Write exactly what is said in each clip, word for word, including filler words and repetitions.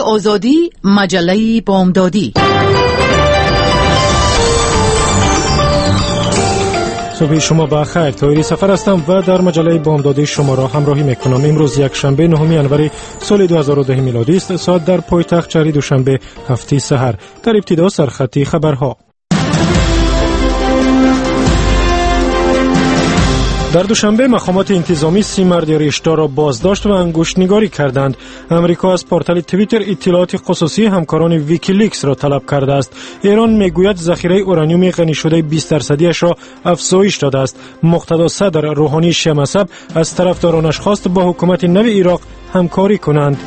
آزادی، مجله بامدادی. صبح شما بخیر. طاهری سفر هستم و در مجله بامدادی شما را همراهی میکنم. امروز یک شنبه نهم ژانویه سال دو هزار و ده میلادی است. ساعت در پایتخت شهری دوشنبه هفت سحر. در ابتدا سرخطی خبرها. در دوشنبه مقامات انتظامی سی مرد ریشدار را بازداشت و انگشت‌نگاری کردند. امریکا از پورتال توییتر اطلاعات خصوصی همکاران ویکیلیکس را طلب کرده است. ایران میگوید ذخیره اورانیوم غنی شده بیست درصدیش را افزایش داده است. مقتدا صدر روحانی شیعه مذهب از طرفدارانش خواست با حکومت نو عراق همکاری کنند.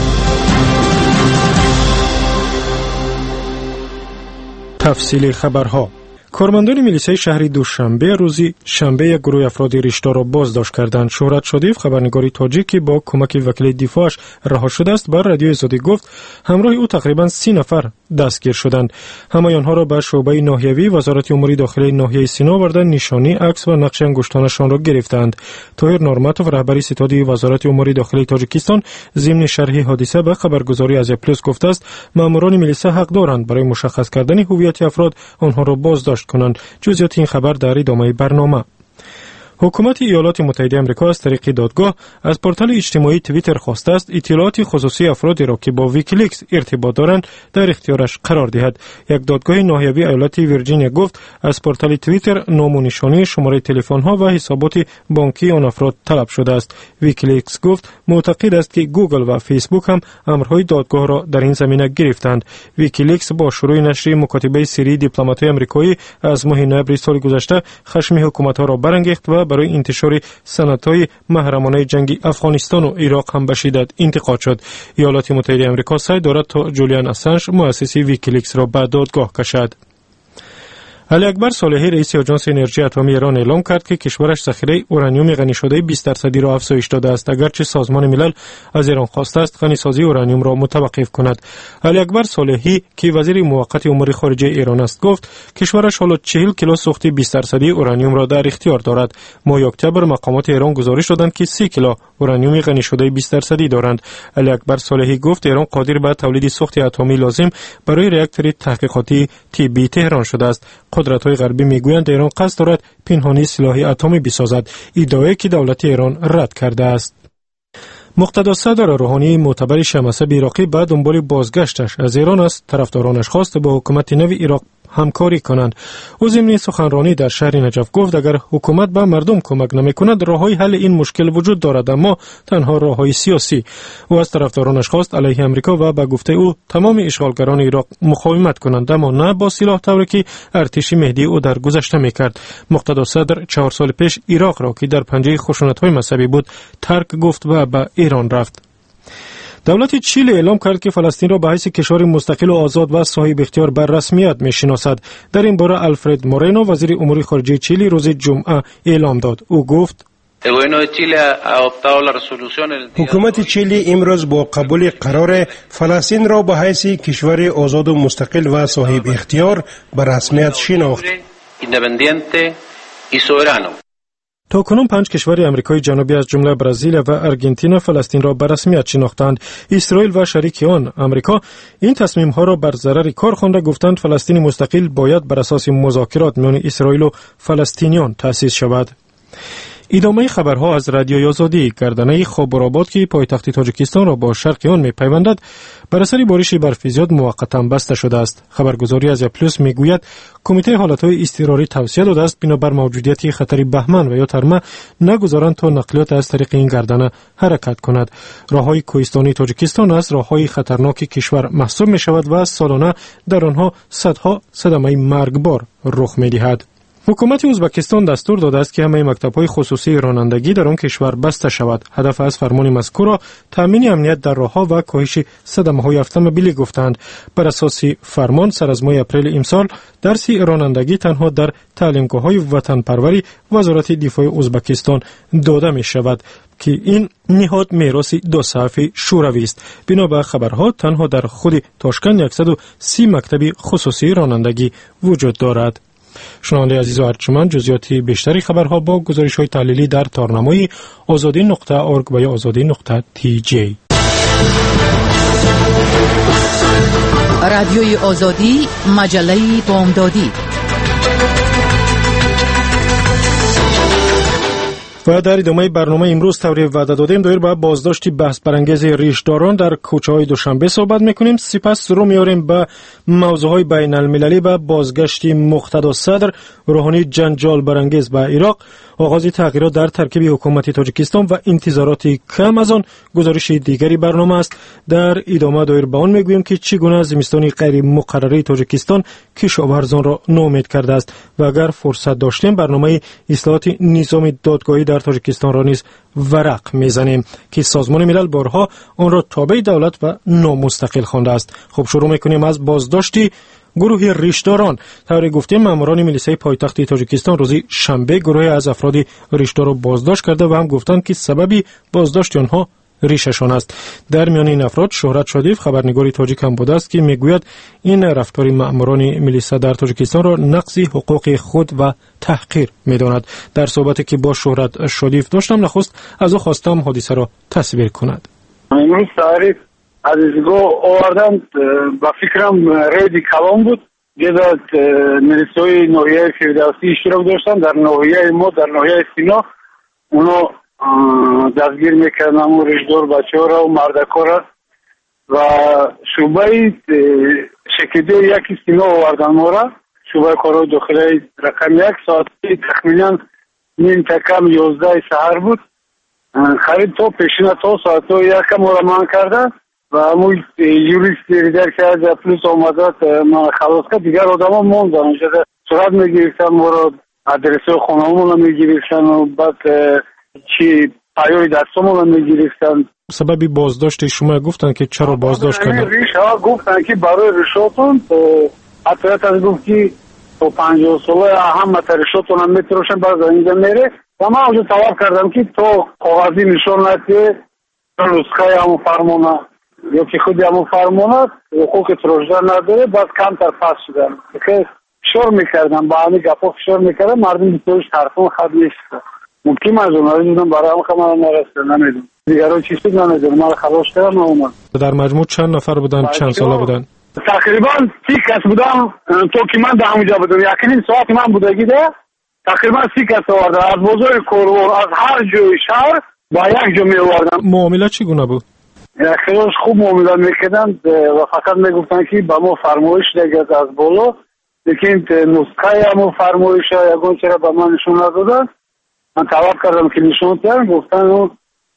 تفصیل خبرها. کارمندان میلیسای شهری دوشنبه روزی شنبه یک گروه افراد ریشدار را بازداشت کردند. شهرت شدیف خبرنگاری تاجیکی با کمک وکیل دفاعش رها شده است بر رادیو آزادی گفت همراه او تقریبا سی نفر دستگیر شدند. همه آنها را به شعبه ناحیوی وزارت امور داخلی ناحیه سینا آوردند. نشانی، عکس و نقش انگشتانشان را گرفتند. طاهر نورماتوف رهبر ستاد وزارت امور داخلی تاجیکستان ضمن شرح حادثه به خبرگزاری از پلاس گفته است ماموران میلیسا حق دارند برای مشخص کردن هویت افراد آنها را بازداشت کنند. جزئیات این خبر در ادامه برنامه. حکومت ایالات متحده آمریکا از طریق دادگاه از پورتال اجتماعی توییتر خواسته است اطلاعات خصوصی افرادی را که با ویکیلیکس ارتباط دارند در اختیارش قرار دهد. یک دادگاه ناحیوی ایالت ویرجینیا گفت از پورتال توییتر نام و نشانی، شماره تلفن ها و حسابات بانکی آن افراد طلب شده است. ویکیلیکس گفت معتقد است که گوگل و فیسبوک هم امرهای دادگاه را در این زمینه گرفتند. ویکیلیکس با شروع نشر مکاتبه سری دیپلمات‌های آمریکایی از ماه نوامبر سال گذشته خشم حکومت‌ها را برانگیخت و برای انتشار سندهای محرمانه جنگ افغانستان و عراق هم به شدت انتقاد شد. ایالات متحده آمریکا سعی دارد تا جولیان اسانژ مؤسس ویکیلیکس را به دادگاه کشد. علی اکبر صالحی رئیس آژانس انرژی اتمی ایران اعلام کرد که کشورش ذخیره اورانیوم غنی شده بیست درصدی را افزایش داده است اگرچه سازمان ملل از ایران خواسته است غنیسازی اورانیوم را متوقف کند. علی اکبر صالحی که وزیر موقت امور خارجه ایران است گفت کشورش حالا چهل کیلو سوخت بیست درصدی اورانیوم را در اختیار دارد. ماه اکتبر مقامات ایران گزارش دادند که سی کیلو اورانیوم غنی شده بیست درصدی دارند. علی اکبر صالحی گفت ایران قادر به تولید سوخت اتمی لازم برای راکتور تحقیقاتی طبی تهران شده است. قدرت‌های غربی میگویند ایران قصد دارد پنهانی سلاح اتمی بسازد، ادعایی که دولت ایران رد کرده است. مقتدا صدر روحانی معتبر شیعه مذهب عراقی به دنبال بازگشتش از ایران است طرفدارانش خواست با حکومت نو عراق همکاری کنند. او ضمن سخنرانی در شهر نجف گفت اگر حکومت به مردم کمک نمی‌کند راههای حل این مشکل وجود دارد اما تنها راههای سیاسی. او از طرفدارانش خواست علیه امریکا و به گفته او تمام اشغالگران عراق مقاومت کنند اما نه با سلاح طوری که ارتش مهدی او در گذشته می‌کرد. مقتدا صدر چهار سال پیش عراق را که در پنجه خشونت‌های مذهبی بود ترک گفت و به ایران رفت. دولت چیلی اعلام کرد که فلسطین را به حیث کشور مستقل و آزاد و صاحب اختیار بر رسمیت می‌شناسد. در این باره آلفرد مورینو وزیر امور خارجه چیلی روز جمعه اعلام داد. او گفت حکومت چیلی امروز با قبول قرار فلسطین را به حیث کشور آزاد و مستقل و صاحب اختیار بر رسمیت شناخت. تا کنون پنج کشور آمریکای جنوبی از جمله برزیل و آرژانتین فلسطین را به رسمیت شناختند. اسرائیل و شریک آن آمریکا این تصمیم ها را بر ضرر کار خوانده گفتند فلسطین مستقل باید بر اساس مذاکرات میان اسرائیل و فلسطینیان تأسیس شود. ادامه خبرها از رادیوی آزادی. گردنه خابرآباد که پایتخت تاجیکستان را با شرق آن می‌پیوندد بر اثر بارش برفی زیاد موقتا بسته شده است. خبرگزاری از پلاس میگوید کمیته حالتهای اضطراری توصیه داده است بنابر موجودیت خطر بهمن و یا ترمه نگذارند تا نقلیات از طریق این گردنه حرکت کند. راههای کوهستانی تاجیکستان از راههای خطرناک کشور محسوب می شود و سالانه در آنها صدها صدمه مرگبار رخ می‌دهد. حکومت ازبکستان دستور داده است که همه مکتب‌های خصوصی رانندگی در آن کشور بسته شود. هدف از فرمان مذکور را تامین امنیت در راه‌ها و کاهش صدمه‌های اتومبیلی گفتند. بر اساس فرمان سر از ماه اپریل امسال درس رانندگی تنها در تعلیمگاه‌های وطنپروری وزارت دفاع ازبکستان داده می‌شود که این نهاد میراث دو صفحه شوروی است. بنا به خبرها تنها در خود تاشکند صد و سی مکتب خصوصی رانندگی وجود دارد. شنونده عزیز و ارجمند جزئیات بیشتری خبرها با گزارش‌های تحلیلی در تارنمای آزادی نقطه اورگ و یا آزادی نقطه تی جی. رادیوی آزادی، مجله بامدادی. و در ادامه برنامه امروز طوری وعده دادیم دایر به بازداشت بحث برانگیز ریشداران در کوچه‌های دوشنبه صحبت میکنیم. سپس رو میاریم به موضوعهای بین المللی، به بازگشت مقتدا صدر روحانی جنجال برانگیز به عراق، آغاز تغییرات در ترکیب حکومت تاجیکستان و انتظارات کم از آن. گزارش دیگری برنامه است. در ادامه دایر به آن میگوییم که چگونه زمستانی غیر مقرره تاجیکستان کشاورزان را ناامید کرده است و اگر فرصت داشتیم برنامه اصلاحات نظام دادگاهی در تاجیکستان را نیز ورق میزنیم که سازمان ملل بارها آن را تابع دولت و نامستقل خوانده است. خب شروع میکنیم از بازداشتی گروه ریشداران. طوری گفتیم ماموران میلیسای پایتخت تاجیکستان روز شنبه گروه از افراد ریشدار را بازداشت کرده و هم گفتند که سببی بازداشت آنها ریششان است. در میان این افراد شهرت شادیف خبرنگاری تاجیک هم بوده است که میگوید این رفتار ماموران میلیسا در تاجیکستان را نقض حقوق خود و تحقیر میداند. در صحبتی که با شهرت شادیف داشتم نخست از او خواستم حادثه را تصویر کند. امروز تعریف از ایزگاه آوردن با فکرم ریدی کلام بود. جداد میلیسای ناحیه فردوسی اشتراک داشتن در ناحیه ما در ناحیه سینا. اونا دستگیر میکردن و ریشدار بچه ها را و مردکا را و شعبه شکیده یکی سینا آوردن ما را. شعبه کارهای داخلی رقم یک ساعت تخمینا نیم تکم یازده سهر بود. خرید تا پیشینه تا ساعت تا یکم ما را من کردن و همون یوریست ریدر که از پلیس آمدد من خلاص کرد. دیگر آدم ها موندن اونجا صورت میگیرفتن ما را ادرسه خونه همون را میگیرفتن و بعد چی پایوی دستمون رو میگیرفتن. سببی بازداشت شما گفتن که چرا بازداشت کردن؟ ریش ها گفتن که برای ریشاتون حتی از گفت که تو پنجاه ساله همه ریشاتون هم میتروشن باز اینجا میره و من اونجا طلب کردم که تو کاغذی نشون ندی نسخه همون فرمونه یا که خودی همون فرمونه حقوق تروشدن نداره باز کمتر پس شدن که فشار میکردم با همین گپا فشار میکردم مردم بیتوش طرفون خط نیست ممکن از اونها دیدم برای هم که من نرسته نمیدونم دیگران چی شد نمیدونم من خلاص کردم اومد. در مجموع چند نفر بودن؟ چند ساله بودن؟ تقریبا سی کس بودم تو که من در همونجا بودم یکنین ساعت من بودگی ده تقریبا سی کس آوردن از بزرگ کورور از هر جای شهر با یک جا می آوردن. معامله چگونه بود؟ خیلی خوب معامله میکردن و فقط میگفتن که با ما فرمایش دیگه از بالا لیکن نسخه همون فرمایش ها یکون چرا با من نشون ندادن. من طلب کردم که نشون تر گفتن اون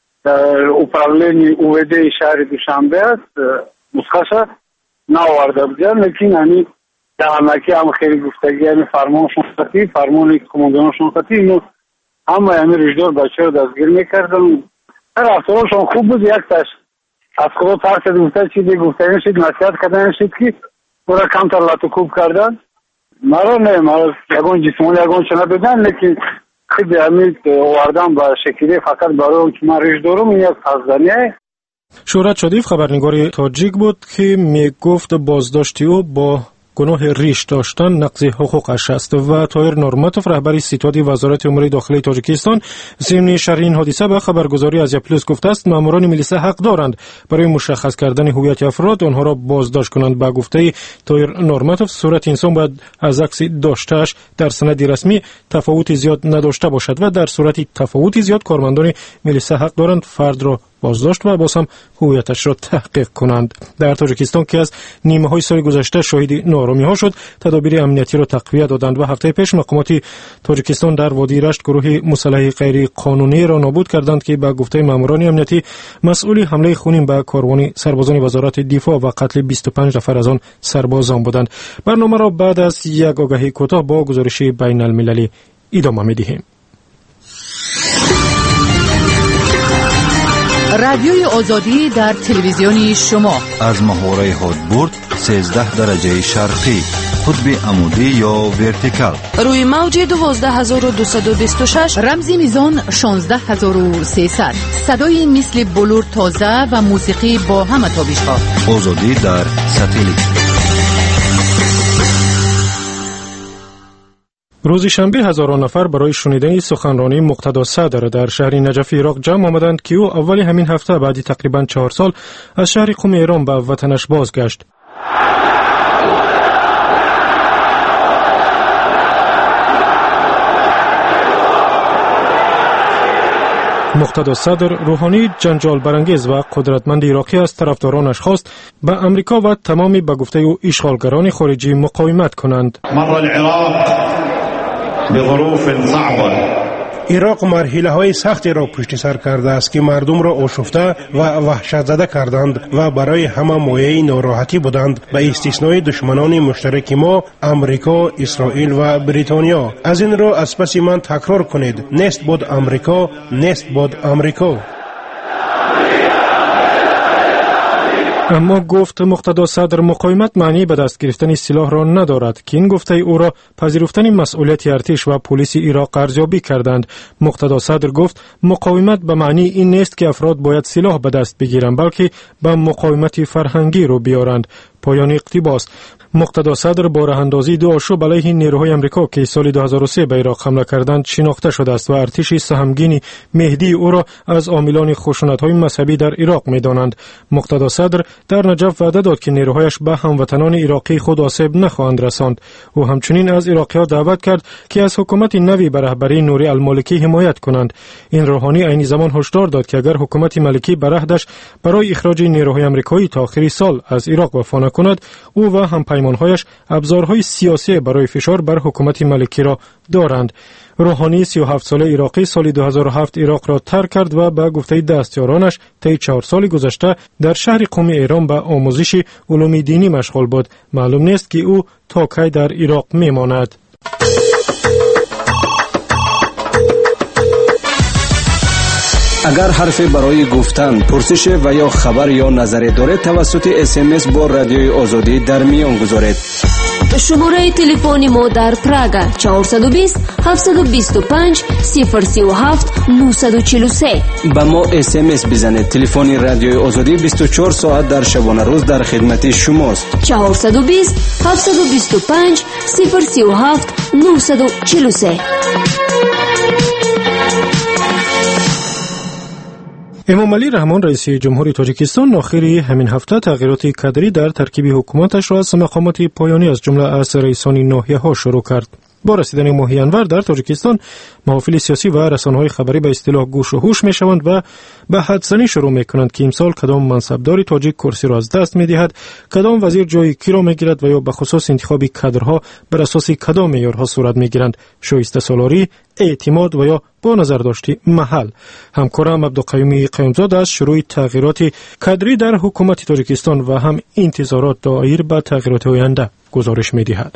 اپرالینی اویده شهر دوشنبه است مسخشه ناورده بودن لیکن همی دهنکی هم خیلی گفتگی همی فرمانشون خطی فرمان کماندانشون خطی اینو همه همی رجدار بچه رو دستگیر میکردن. هر افتراشون خوب بود. یک تش از خدا ترسد گفته چیزی گفته نشید نصیحت کردن نشید که برای کمتر لطوکوب کردن مرا نه مرا یکون جسمانی یکون چنه بدن لیکن خیلی همین آوردم با شکلی فقط برای که من ریش دارم این یک فضلانیه. شهرت شادیف خبرنگار تاجیک بود که می گفت بازداشتی او با گناه ریش داشتن نقض حقوقش است و طاهر نورماتوف رهبر ستاد وزارت امور داخلی تاجیکستان ضمن شرح این حادثه به خبرگزاری از پلوس گفته است ماموران میلیسا حق دارند برای مشخص کردن هویت افراد آنها را بازداشت کنند. به گفته طاهر نورماتوف صورت انسان باید از عکس داشته‌اش در سند رسمی تفاوت زیاد نداشته باشد و در صورت تفاوت زیاد کارمندان میلیسا حق دارند فرد را بازداشت و باز هم هویتش را تحقیق کنند. در تاجیکستان که از نیمه های سال گذشته شاهد نارامی ها شد تدابیر امنیتی را تقویت دادند و هفته پیش مقامات تاجیکستان در وادی رشت گروه مسلح غیر قانونی را نابود کردند که به گفته ماموران امنیتی مسئول حمله خونین به کاروان سربازان وزارت دفاع و قتل بیست و پنج نفر از آن سربازان بودند. برنامه را بعد از یک آگهی کوتاه با گزارش بین المللی ادامه می‌دهیم. رادیوی آزادی در تلویزیونی شما از محوره هادبورد سیزده درجه شرقی قطب عمودی یا ورتیکال روی موج دوازده هزار و دویست و بیست و شش رمزی میزان شانزده هزار و سیصد صدای مثل بلور تازه و موسیقی با همه تابش‌ها. آزادی در ساتلیت. روز شنبه هزاران نفر برای شنیدن سخنرانی مقتدا صدر در شهر نجف عراق جمع آمدند که او اول همین هفته بعد تقریبا چهار سال از شهر قم ایران به وطنش بازگشت. مقتدا صدر روحانی جنجال برانگیز و قدرتمند عراقی از طرفدارانش خواست به امریکا و تمام به گفته او اشغالگران خارجی مقاومت کنند. مر العراق بظروف صعبه. عراق مرحله های سختی را پشت سر کرده است که مردم را آشفته و وحشت زده کردند و برای همه مایه ناراحتی بودند به استثنای دشمنان مشترک ما امریکا، اسرائیل و بریتانیا. از این را از پس من تکرار کنید: نیست بود امریکا، نیست بود امریکا. اما گفت مقتدا صدر مقاومت معنی به دست گرفتن سلاح را ندارد که این گفته او را پذیرفتن مسئولیت ارتش و پلیس عراق ارزیابی کردند. مقتدا صدر گفت مقاومت به معنی این نیست که افراد باید سلاح به دست بگیرند، بلکه به مقاومت فرهنگی رو بیارند. پایان اقتباس. مقتدا صدر با راهاندازی دو آشوب علیه نیروهای امریکا که سال دو هزار و سه به عراق حمله کردند شناخته شده است و ارتش سهمگین مهدی او را از عاملان خشونت‌های مذهبی در عراق می‌دانند. مقتدا صدر در نجف وعده داد که نیروهایش به هموطنان عراقی خود آسیب نخواهند رساند. او همچنین از عراقی‌ها دعوت کرد که از حکومت نوی به رهبری نوری المالکی حمایت کنند. این روحانی عین زمان هشدار داد که اگر حکومت ملکی به عهدش برای اخراج نیروهای آمریکایی تا آخر سال از عراق وفا نکند، او و همپیمانهایش ابزارهای سیاسی برای فشار بر حکومت ملکی را دارند. روحانی سی و هفت ساله عراقی سال دو هزار و هفت عراق را ترک کرد و به گفته دستیارانش طی چهار سال گذشته در شهر قم ایران به آموزش علوم دینی مشغول بود. معلوم نیست که او تا کی در عراق میماند. اگر حرفی برای گفتن، پرسش و یا خبر یا نظری دارید توسط اس ام اس با رادیوی آزادی در میان گذارید. شماره تلفن ما در پراگ چهار دو صفر هفت دو پنج صفر سه هفت نه چهار سه. با ما اس ام اس بزنید. تلفن رادیوی آزادی بیست و چهار ساعت در شبانه روز در خدمت شماست. چهار دو صفر هفت دو پنج صفر سه هفت نه چهار سه. امام علی رحمان رئیس جمهوری تاجیکستان آخر همین هفته تغییرات کادری در ترکیب حکومتش را از مقامات پایانی از جمله از رئیسان ناحیه‌ها شروع کرد. با رسیدن ماه ینور در تاجیکستان محافل سیاسی و رسانه‌های خبری به اصطلاح گوش و هوش می‌شوند و به حدسنی شروع می‌کنند که امسال کدام منصبدار تاجیک کرسی را از دست می‌دهد، کدام وزیر جای کی را می‌گیرد و یا به خصوص انتخاب کادرها بر اساس کدام معیارها صورت می‌گیرند: شایسته سالاری، اعتماد و یا با نظر داشتی محل. همکارم عبدالقیوم قیومزاده از شروع تغییرات کادری در حکومت تاجیکستان و هم انتظارات دایر به تغییرات آینده گزارش می‌دهد.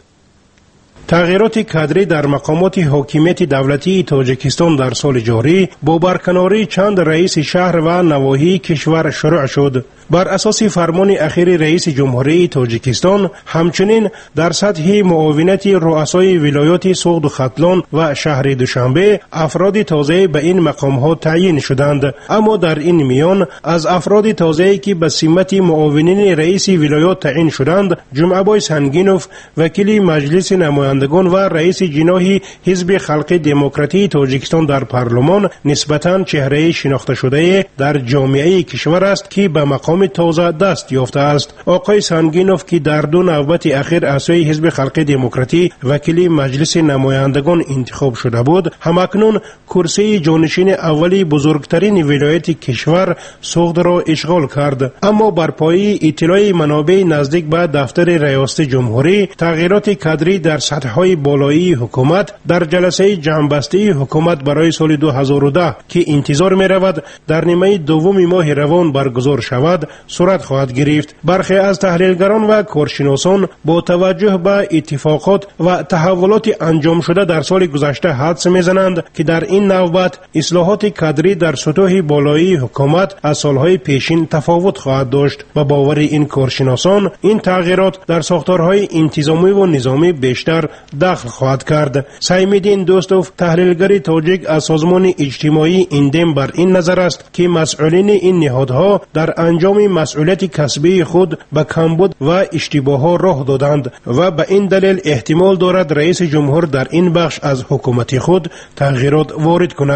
تغییرات کادری در مقامات حاکمیت دولتی تاجیکستان در سال جاری با برکناری چند رئیس شهر و نواحی کشور شروع شد. بر اساس فرمان اخیر رئیس جمهوری تاجیکستان همچنین در سطح معاونت رؤسای ولایات سوغد و ختلان و شهر دوشنبه افراد تازه به این مقام ها تعیین شدند. اما در این میان از افراد تازه‌ای که به سمت معاونین رئیس ولایات تعیین شدند، جمعه‌بای سنگینوف وکیل مجلس نمایندگان و رئیس جناح حزب خلق دموکراتی تاجیکستان در پارلمان نسبتاً چهره شناخته شده در جامعه کشور است که به مقام تازه دست یافته است. آقای سنگینوف که در دو نوبت اخیر اعضای حزب خلق دموکراتی وکیل مجلس نمایندگان انتخاب شده بود، همکنون کرسی جانشین اولی بزرگترین ولایت کشور سوغد را اشغال کرد. اما بر پایه اطلاع منابع نزدیک به دفتر ریاست جمهوری، تغییرات کادری در سطح‌های بالایی حکومت در جلسه جمع‌بسته حکومت برای سال دو هزار و ده که انتظار می‌رود در نیمه دوم ماه روان برگزار شود صورت خواهد گرفت. برخی از تحلیلگران و کارشناسان با توجه به اتفاقات و تحولات انجام شده در سال گذشته حدس می‌زنند که در این نوبت اصلاحات کادری در سطوح بالایی حکومت از سالهای پیشین تفاوت خواهد داشت و باور این کارشناسان این تغییرات در ساختارهای انتظامی و نظامی بیشتر دخل خواهد کرد. سیم‌الدین دوستوف تحلیلگر تاجیک از سازمان اجتماعی ایندم بر این نظر است که مسئولین این نهادها در انجام مسئولیت کسبی خود به کمبود و اشتباهات راه دادند و به این دلیل احتمال دارد رئیس جمهور در این بخش از حکومت خود تغییرات وارد کند.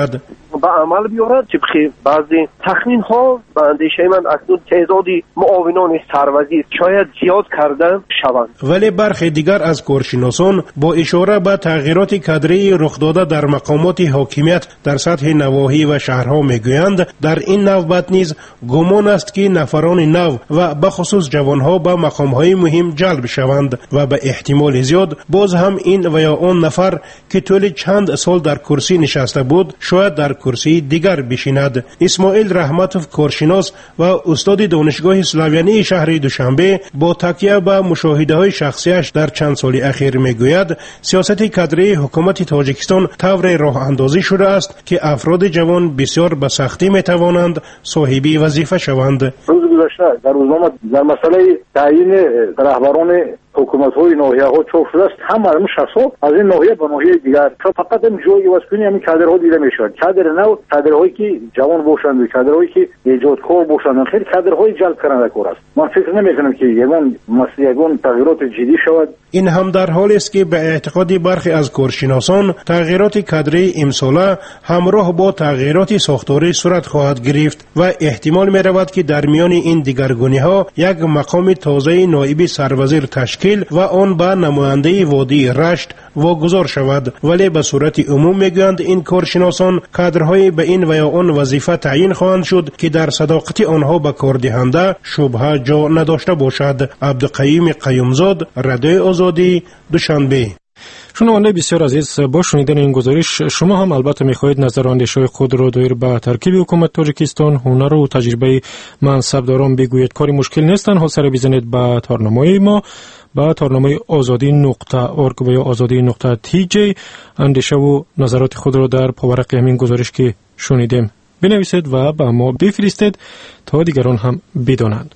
به عمل بیارد. طبق بعضی تخمین ها به اندیشه من اکنون تعدادی معاونان سروزیر شاید زیاد کرده شوند. ولی برخی دیگر از کارشناسان با اشاره به تغییرات کادری رخ داده در مقامات حاکمیت در سطح نواحی و شهرها میگویند در این نوبت نیز گمان است که نفران نو و به خصوص جوانها به مقامهای مهم جلب شوند و به احتمال زیاد باز هم این و یا آن نفر که طول چند سال در کرسی نشسته بود شاید در کرسی دیگر بشیند. اسماعیل رحمتوف کارشناس و استاد دانشگاه اسلاویانی شهر دوشنبه با تکیه به مشاهده‌های شخصیش در چند سال اخیر میگوید سیاست کادری حکومت تاجیکستان طور راه اندازی شده است که افراد جوان بسیار به سختی میتوانند صاحب وظیفه شوند. روز گذشته در روزنامه در مسئله تعیین رهبران حکومت‌های ناحیه‌ها چاپ شده است. همه این شخص‌ها از این ناحیه به ناحیه دیگر تا فقط این جایی واسه همین کادرها دیده میشود. کادر نو، کادرهایی که جوان باشند و کادرهایی که ایجادکار باشند، خیلی کادرهای جلب کننده کار است. من فکر نمی‌کنم که یگان مسئله یگان تغییرات جدی شود. این هم در حالی است که به اعتقاد برخی از کارشناسان تغییرات کادری امساله همراه با تغییرات ساختاری صورت خواهد گرفت و احتمال می‌رود که در میان این دیگرگونی‌ها یک مقام تازه نایب سروزیر تشکیل و آن به نماینده وادی رشت واگذار شود. ولی به صورت عموم میگویند این کارشناسان کادرهای به این و یا آن وظیفه تعیین خواهند شد که در صداقت آنها به کاردهنده شبهه جا نداشته باشد. عبدالقیوم قیومزاد، رادیوی آزادی، دوشنبه. شنونده بسیار عزیز، با شنیدن این گزارش شما هم البته میخواهید نظر و اندیشه خود را دایر به ترکیب حکومت تاجیکستان، هنر و تجربه منصبداران بگویید. کاری مشکل نیست، تنها سر بزنید به تارنامه ما با تارنامه آزادی نقطه ارگ و یا آزادی نقطه تی جی اندیشه و نظرات خود را در پاورق همین گزارش که شنیدیم بنویسید و به ما بفرستید تا دیگران هم بدانند.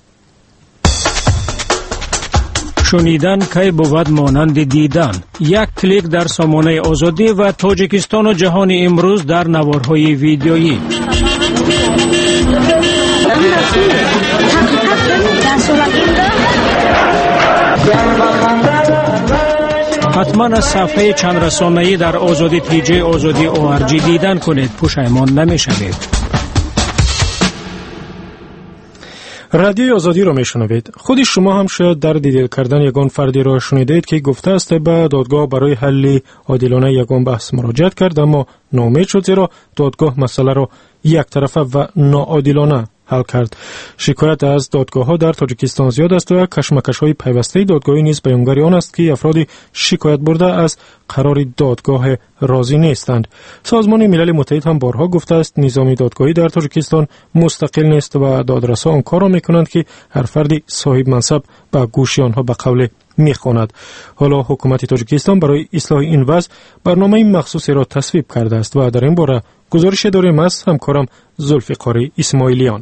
شنیدن کی بود مانند دیدن. یک کلیک در سامانه آزادی و تاجیکستان و جهان امروز در نوارهای ویدیویی. حتما از صفحه چند رسانه‌ای در آزادی تی جی آزادی او آر جی دیدن کنید، پشیمان نمی‌شوید. رادیوی آزادی را میشنوید. خود شما هم شاید در دیدن کردن یگان فردی را شنیدید که گفته است به دادگاه برای حل عادلانه یگان بحث مراجعت کرد، اما ناامید شد زیرا دادگاه مسئله را یک طرفه و ناعادلانه حل کرد. شکایت از دادگاه ها در تاجیکستان زیاد است و کشمکش های پیوسته دادگاهی نیز بیانگر آن است که افرادی شکایت برده از قرار دادگاه راضی نیستند. سازمان ملل متحد هم بارها گفته است نظام دادگاهی در تاجیکستان مستقل نیست و دادرسا آن کار را میکنند که هر فردی صاحب منصب به گوش آنها به قول میخواند. حالا حکومت تاجیکستان برای اصلاح این وضع برنامه مخصوصی را تصویب کرده است و در این باره گزارش داریم از همکارم ذوالفقار اسماعیلیان.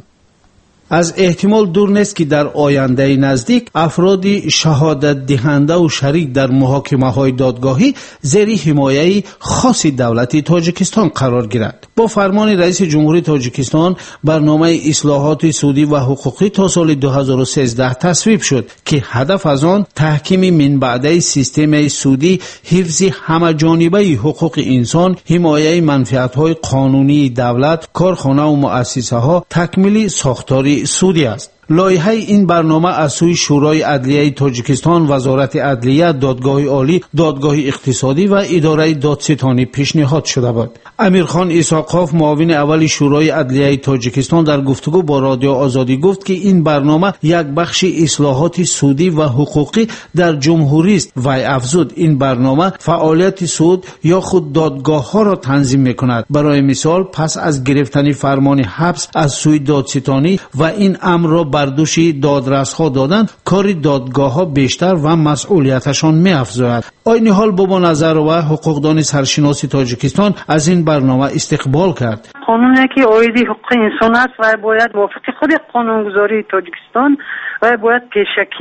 از احتمال دور نیست که در آینده نزدیک افرادی شهادت دهنده و شریک در محاکمه های دادگاهی زیر حمایه خاص دولت تاجیکستان قرار گیرد. با فرمان رئیس جمهوری تاجیکستان برنامه اصلاحات سودی و حقوقی تا سال دو هزار و سیزده تصویب شد که هدف از آن تحکیم من بعده سیستم سودی، حفظ همه‌جانبه حقوق انسان، حمایه منفعت های قانونی دولت، کارخانه و مؤسسه ها، تکمیل ساختار سودی است. لایحه این برنامه از سوی شورای عدلیه تاجیکستان، وزارت عدلیه، دادگاه عالی، دادگاه اقتصادی و اداره دادستانی پیشنهاد شده بود. امیرخان اسحاق‌خان معاون اول شورای عدلیه تاجیکستان در گفتگو با رادیو آزادی گفت که این برنامه یک بخش اصلاحات سودی و حقوقی در جمهوری است و افزود این برنامه فعالیت سود یا خود دادگاه ها را تنظیم می‌کند. برای مثال پس از گرفتن فرمان حبس از سوی دادستانی و این امر را بردوش دادرس‌ها دادن، کار دادگاه‌ها بیشتر و مسئولیتشان می‌افزاید. این حال با نظر و حقوقدان سرشناسی تاجیکستان از این برنامه استقبال کرد. قانونی که عاید حقوق انسان است و باید موافق خود قانونگذاری تاجیکستان و باید پیشکی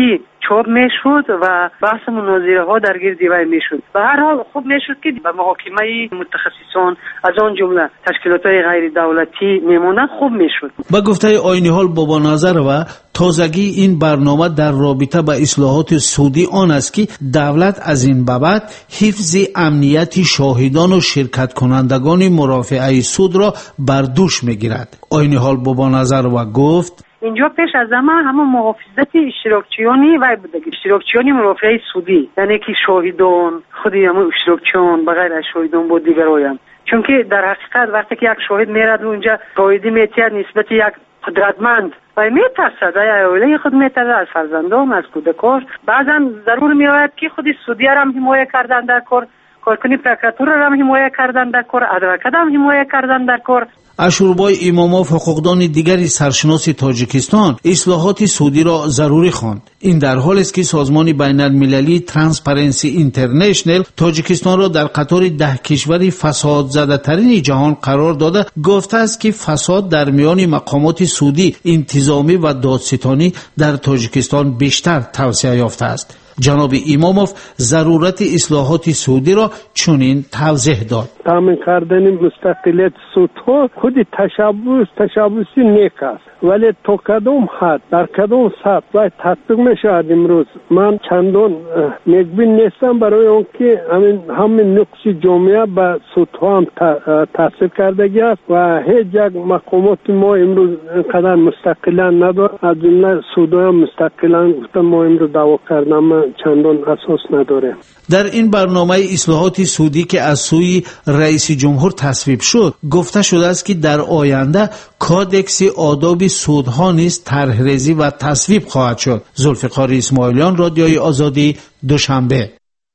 چاپ میشد و بحث مناظره ها در گرد وی میشد. به هر حال خوب میشد که به محاکمه متخصصان از آن جمله تشکیلات غیر دولتی میموندن خوب میشد. با گفته آینی حال بابا نظر و تازگی این برنامه در رابطه با اصلاحات سودی آن است که دولت از این بابت حفظ امنیت شاهدان و شرکت کنندگان مرافعه سود را بر دوش میگیرد. آینی حال بابا نظر و گفت اینجا پیش از همه همه محافظت اشتراکچیانی و اشتراکچیانی مرافعه سودی، یعنی که شاهدان خودی همه اشتراکچیان بغیر از شاهدان بود دیگرایم، چون که در حقیقت وقتی که یک شاهد میرد اونجا شاهدی میتید نسبت یک قدرتمند و میترسد یا اولی خود میترسد از فرزندان از کودکاش، بعضا ضرور میآید که خود سودی را هم حمایت کردن در کار، کارکنی پرکاتور را هم حمایت کردن در کار، ادوکات هم حمایت کردن در کار. اشوربای ایماموف حقوقدان دیگری سرشناس تاجیکستان اصلاحات سودی را ضروری خواند. این در حالی است که سازمان بین المللی ترانسپرنسی اینترنشنل تاجیکستان را در قطار ده کشور فساد زده ترین جهان قرار داده، گفته است که فساد در میان مقامات سودی، انتظامی و دادستانی در تاجیکستان بیشتر توسعه یافته است. جناب ایماموف ضرورت اصلاحات سودی را چنین توضیح داد. تامین کردن مستقلیت سودها خود تشبس تشبسی نیک است، ولی تو کدام حد در کدام سطح باید تطبیق میشود. امروز من چندان نیکبین نیستم برای اون که همین همین نقص جامعه به سودها هم تاثیر کرده است و هیچ یک مقامات ما امروز اینقدر مستقلا نداره. از جمله سودها هم مستقلا ما امروز دعوا کردن چندان اساس نداره. در این برنامه اصلاحات سودی که از سوی رئیس جمهور تصویب شد، گفته شده است که در آینده کادکس آداب سودها نیز طرح‌ریزی و تصویب خواهد شد. ذوالفقار اسماعیلیان، رادیوی آزادی، دوشنبه.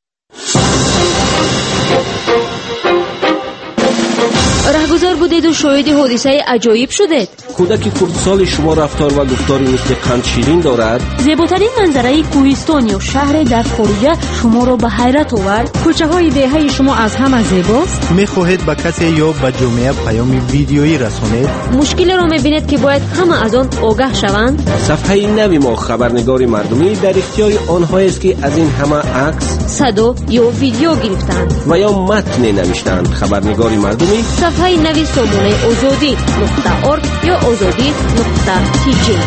رهگذر بودید و شاهد حادثه عجایب شدید. کودک خردسال شما رفتار و گفتاری مثل قند شیرین دارد. زیباترین منظره کوهستان یا شهر در خارج شما را به حیرت آورد. کوچه های دهه شما از همه زیباست. میخواهید به کسی یا به جامعه پیام ویدیویی رسانید. مشکلی را میبینید که باید همه از آن آگاه شوند. صفحه نوی ما خبرنگار مردمی در اختیار آنهایی است که از این همه عکس، صدا یا ویدیو گرفتند و یا متن نوشتند. خبرنگار مردمی صفحه نوی سامانه آزادی نقطه ارگ یا آزادی نقطه تی جی.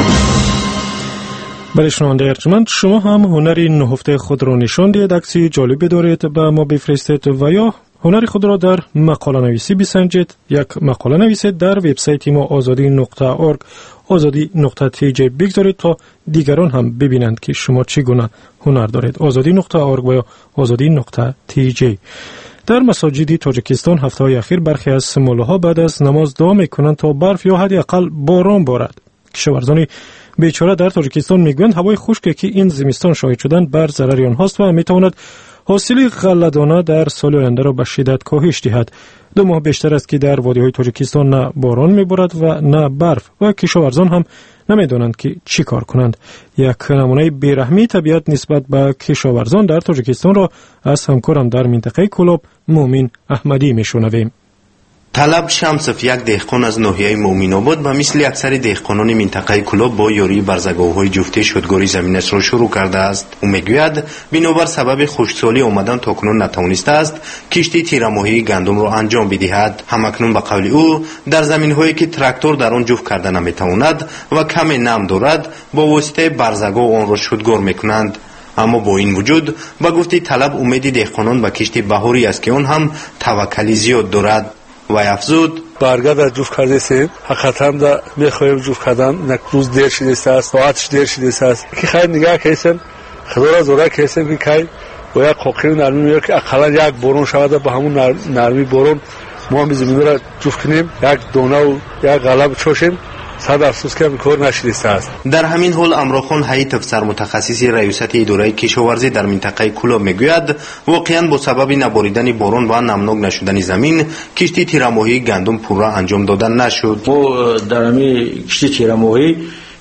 برای شنونده ارجمند، شما هم هنر نهفته خود را نشان دهید، عکسی جالبی دارید به ما بفرستید و یا هنر خود را در مقاله نویسی بسنجید. یک مقاله نویسید در وبسایت ما آزادی نقطه ارگ آزادی نقطه تی جی بگذارید تا دیگران هم ببینند که شما چگونه هنر دارید. آزادی نقطه ارگ و یا آزادی نقطه تی جی. در مساجد تاجیکستان هفته های اخیر برخی از سمولها بعد از نماز دعا میکنند تا برف یا حداقل باران بارد. کشاورزان بیچاره در تاجیکستان میگویند هوای خشکی که این زمستان شاهد شدن بر ضرر آنهاست و میتواند حاصل غله‌دانه در سال آینده را به شدت کاهش دهد. دو ماه بیشتر است که در وادی‌های تاجیکستان نه باران میبارد و نه برف و کشاورزان هم نمیدونند که چی کار کنند. یک نمونه بیرحمی طبیعت نسبت به کشاورزان در تاجیکستان را از همکارم در منطقه کلوب مومین احمدی میشنویم. طلب شمسف یک دهقان از ناحیه مومین آباد و مثل اکثر دهقانان منطقه کلوب با یاری برزگاه‌های جفته شدگاری زمینش را شروع کرده است. او میگوید بنابر سبب خشکسالی آمدن تاکنون نتوانسته است کشتی تیره‌ماهی گندم را انجام بدهد. همکنون به قول او در زمین‌هایی که تراکتور در آن جفت کرده نمیتواند و کم نم دارد با واسطه برزگاه آن را شدگار میکنند. اما با این وجود با گفته طلب امید دهقانان به کشتی بهاری است که آن هم توکلی زیاد دارد. و افزود برگرد از جفت کرده سیم حقیقتا دا میخواهیم جفت کردن یک روز دیر شده است ساعتش دیر شده است که خیلی نگاه کردن خدا را زوره کردن که کی و یک حقیقی نرمی میاد که اقلا یک بارون شود با همون نرمی بارون ما هم زمین را جفت کنیم یک دانه و یک غلب چوشیم صد افسوس که کار نشده است. در همین حال امراخان هیئت افسر متخصص ریاست اداره کشاورزی در منطقه کلوب میگوید واقعا با سبب نباریدن باران و نمناک نشدن زمین کشتی تیره‌ماهی گندم پورا انجام دادن نشد. ما در همین کشتی تیره‌ماهی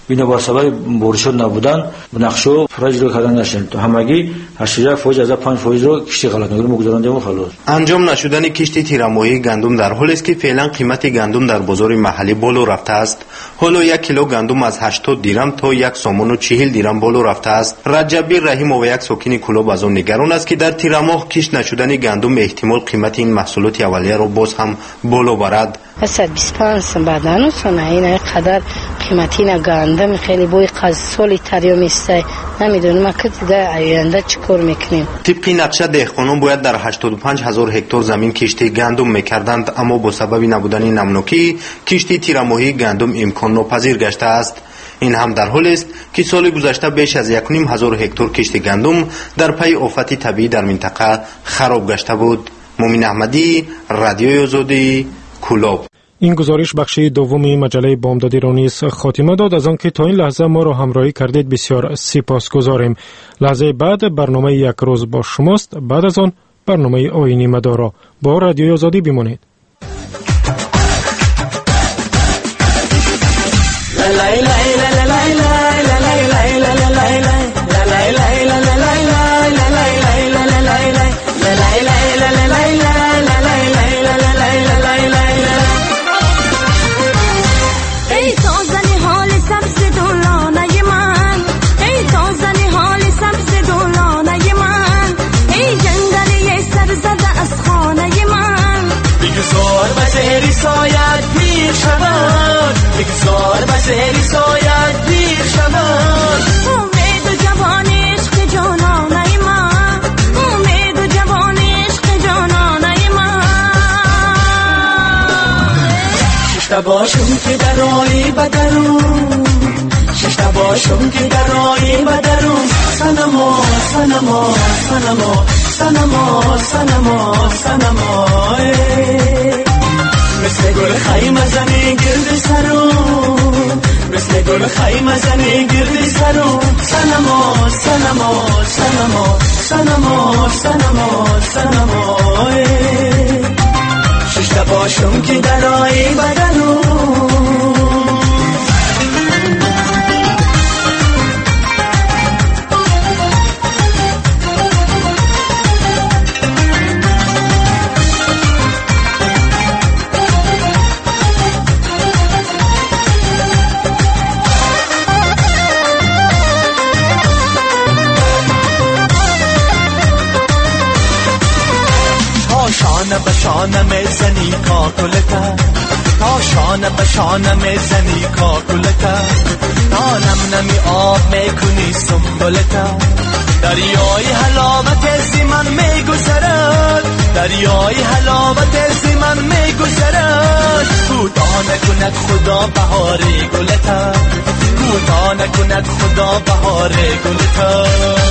بنابر سبب بورشود نبودن نقشو پروژه رو کردن نشد. همگی هشتاد و یک فوج از پنج فوج رو کشتی غلط نگیر مگذاراندیم و خلاص. انجام نشدن کشتی تیرماهی گندم در حالی است که فعلا قیمت گندم در بازار محلی بالا رفته است. حالا یک کیلو گندم از هشتاد دیرم تا یک سومون و چهل دیرم بالا رفته است. رجبی رحیم و یک ساکن کلوب از آن نگران است که در تیرماه کشت نشدن گندم احتمال قیمت این محصولات اولیه را باز هم بالا برد. صد و بیست و پنج بعدن و سنه این قدر قیمتی نگندم خیلی بوی قزسولی تریو میسته نمیدونم که در آینده چیکار میکنیم. طبق نقشه دهقانان باید در هشتاد و پنج هزار هکتار زمین کشتی گندم میکردند، اما با سبب نبودن نمونکی کشتی تیرماهی گندم امکان ناپذیر گشته است. این هم در حالی است که سال گذشته بیش از یک و نیم هزار هکتار کشتی گندم در پی آفت طبیعی در منطقه خراب گشته بود. مومن احمدی، رادیوی آزادی، کلوب. این گزارش بخش دومی مجله بامدادی را نیز خاتمه داد. از آنکه تا این لحظه ما را همراهی کردید بسیار سپاسگزاریم. لحظه بعد برنامه یک روز با شماست. بعد از آن برنامه آیینی مدارا. با رادیوی آزادی بمانید. بسیاری سایت پیر شود بگذار بسیاری سایت پیر شود امید و جوان عشق جانانه من امید و جوان عشق جانانه من ششته باشم که در آیی بدرون ششته باشم که در آیی بدرون سنما سنما سنما سنما سنما سنما مثل گل خیمه زنی گرد سرم مثل گل خیمه زنی گرد سرم سنما سنما سنما سنما سنما سنما ششته باشم که در آیی بدنم شانه به شانه میزنی کاکلتا تا شانه به شانه میزنی کاکلتا تا نم نمی آب میکنی سنبلتا دریای حلاوت زی من میگذرد دریای حلاوت زی من میگذرد کوتاه نکند خدا بهار گلتا کوتاه نکند خدا بهار گلتا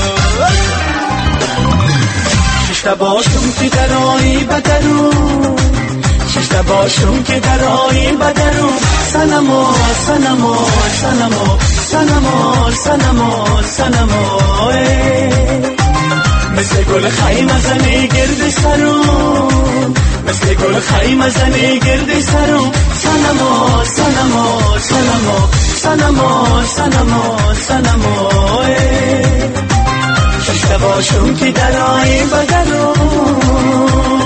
ششته باشم که در آیی بدرون ششته باشم که در آیی بدرون سنما سنما سنما سنما سنما سنما مثل گل خیمه زنی گرد سرم مثل گل خیمه زنی گرد سرم سنما سنما سنما سنما سنما سنما ششته باشم که در آیی بدرم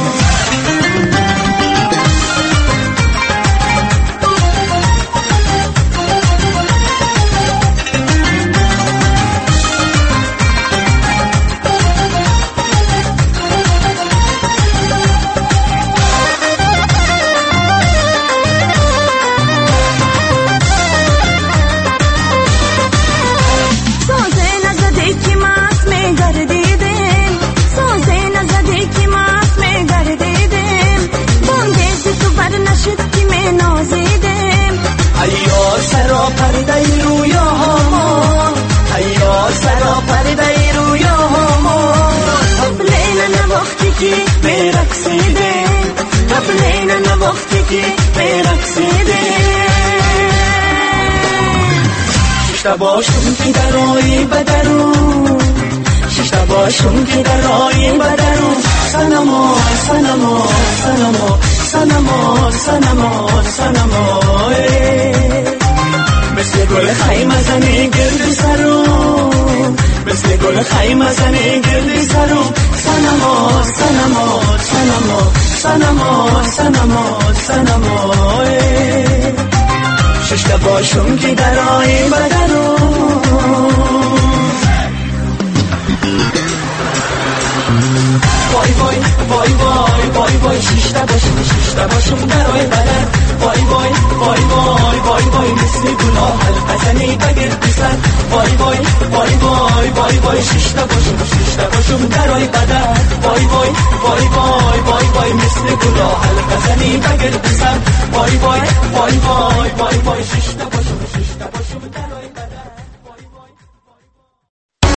ششته باشم که در آیی بدرون ششته باشم که در آیی بدرون سنما سنما سنما سنما سنما سنما مثل گل خیمه زنی گرد سرم، مثل گل خیمه زنی گرد سرم. سنما سنما سنما سنما سنما سنما ششته باشم که درای بدنم. وای وای وای وای وای وای ششته باشم ششته باشم درای بدن. وای وای وای وای وای وای مثل گناه حلقه زنی بگرد سر. وای وای وای وای وای وای ششته باشم ششته باشم درای بدن. وای وای وای وای وای وای مثل گناه حلقه زنی بگرد سر. وای وای وای وای وای وای ششته باشم